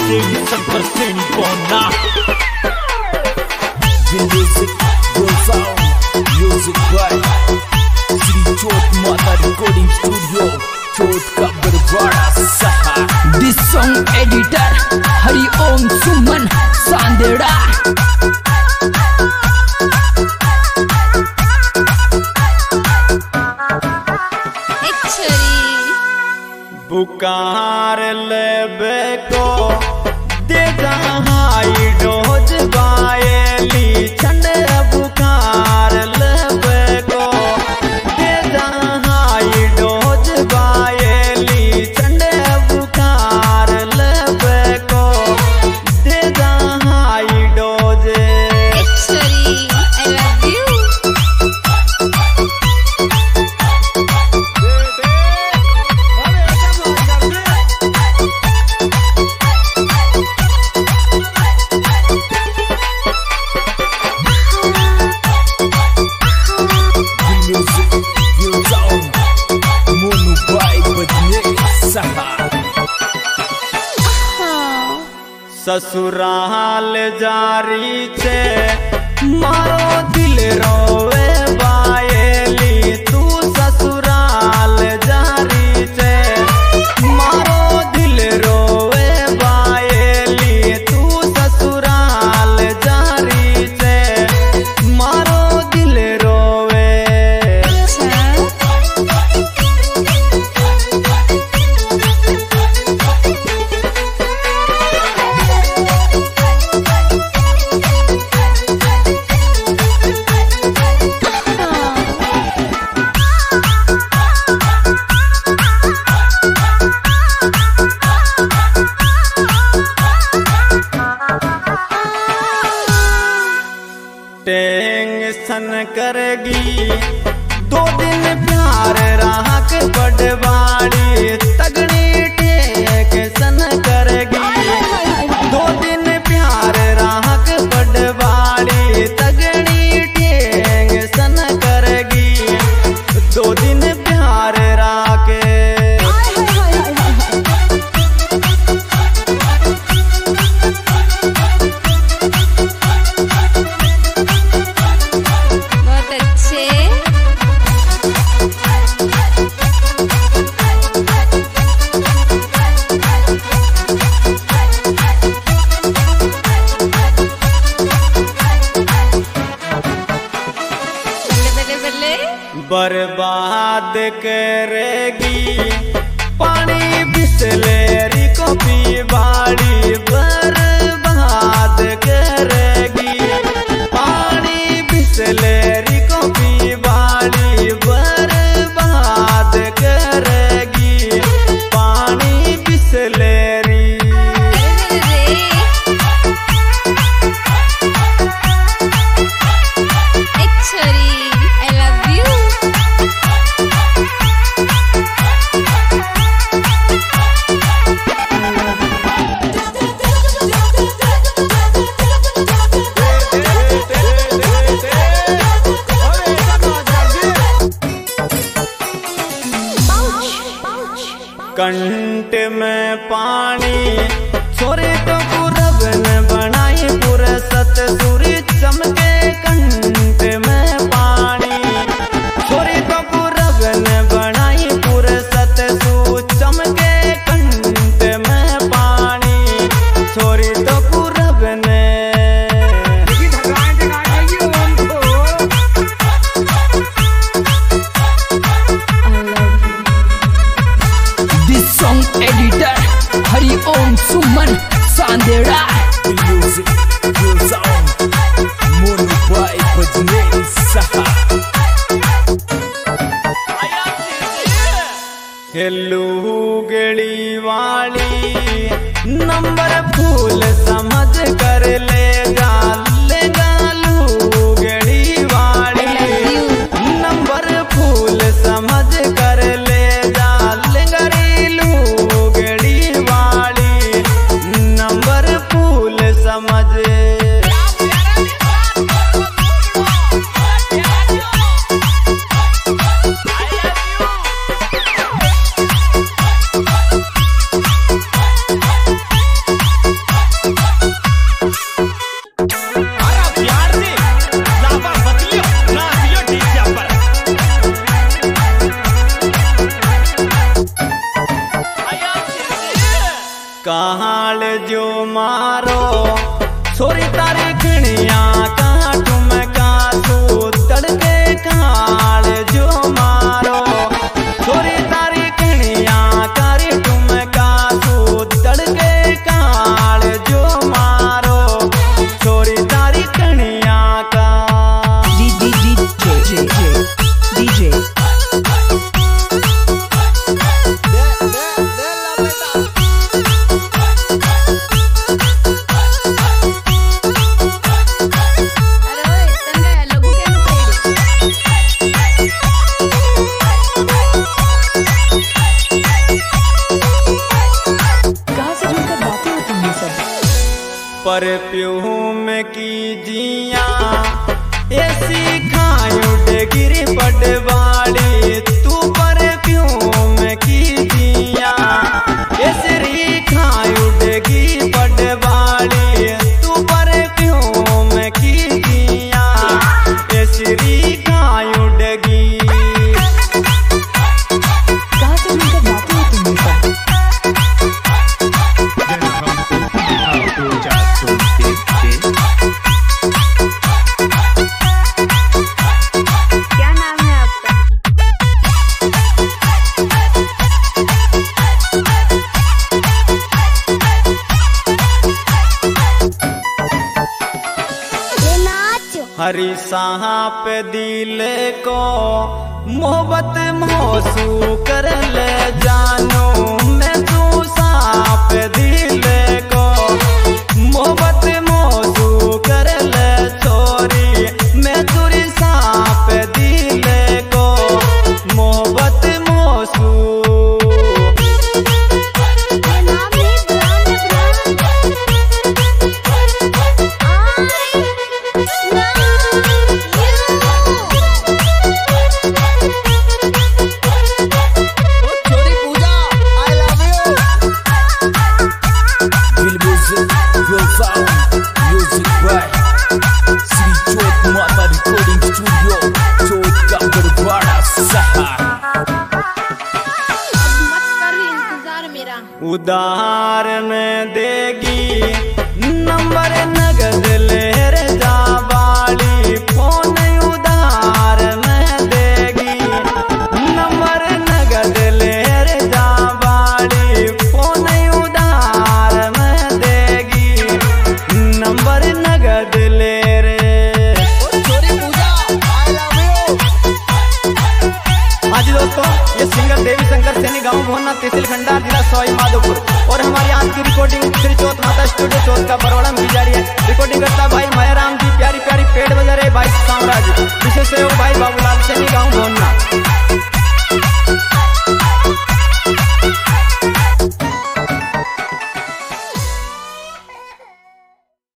100% Bona. The music goes on. Music by Sri Chot Mata Recording Studio, Chot ka Barbara Saha. This song editor Hari Om Suman Sandera. पुकार लेबे को दे जहाई dose बायली छंड पुकार लेबे को दे जहाई dose बायली छंड पुकार लेबे को दे जहाई डोज। ससुराल जारी छे मारो दिल रोवे बायली तू ससुराल जारी छे मारो दिल रोवे बायली तू ससुराल जारी छे मारो दिल रोवे। टेंशन करेगी 2 दिन प्यार राहक बड़वाड़ी तगड़ी टेंशन करेगी 2 दिन प्यार राहक बड़वाड़ी तगड़ी टेंशन करेगी 2 दिन प्यार राके। बर्बाद करेगी पानी बिसलेरी को पीवाड़ी बर्बाद करेगी पानी बिसलेरी को पीवाड़ी बर्बाद करेगी पानी बिसलेरी। कंठ में पानी छोरे तो पूरब ने बनाई पूरे सत सूरी चमके कंठ में पानी छोरे तो पूरब ने बनाई पूरे सत सू चमके कंठ में पानी छोरी तो पूरब ने। Song editor Hari Om Suman Sandera. The music goes on. Mono by Bajne Saha. Hello गली वाली नंबर फूल समझ कर ले जा ले गालू गली वाली नंबर फूल समझ कर ले जा ले गरीलू गली वाली नंबर फूल समझ। कहाल जो मारो छोरी तारी खिणिया काटू में कासू तड़के कहाल जो मारो छोरी तारी खिणिया कारी तुम कासू तड़के कहाल जो मारो छोरी तारी खिणिया का DJ परफ्यूम की जिया ऐसी खायू गिरी पटवाड़ी तू परफ्यूम की जिया ऐसी खायू गिरी पटवाड़ी तू परफ्यूम की जिया ऐसी खायू डगी हरी साहब दिल को मोहब्बत मोसू कर ले जानो मैं तू साहब दिल को मोहब्बत मोसू कर ले छोरी मैं तुरी साहब दिल को मोहब्बत मोसू उधार में देगी नंबर नगद लेर जावाली फोन उधार में देगी नंबर नगद लेर जावाली फोन उधार में देगी नंबर नगद ले रे हाँ जी दोस्तों, ये सिंगर देवी शंकर सैनी गांव भोना तहसील खंडार जिला सवाई माधोपुर।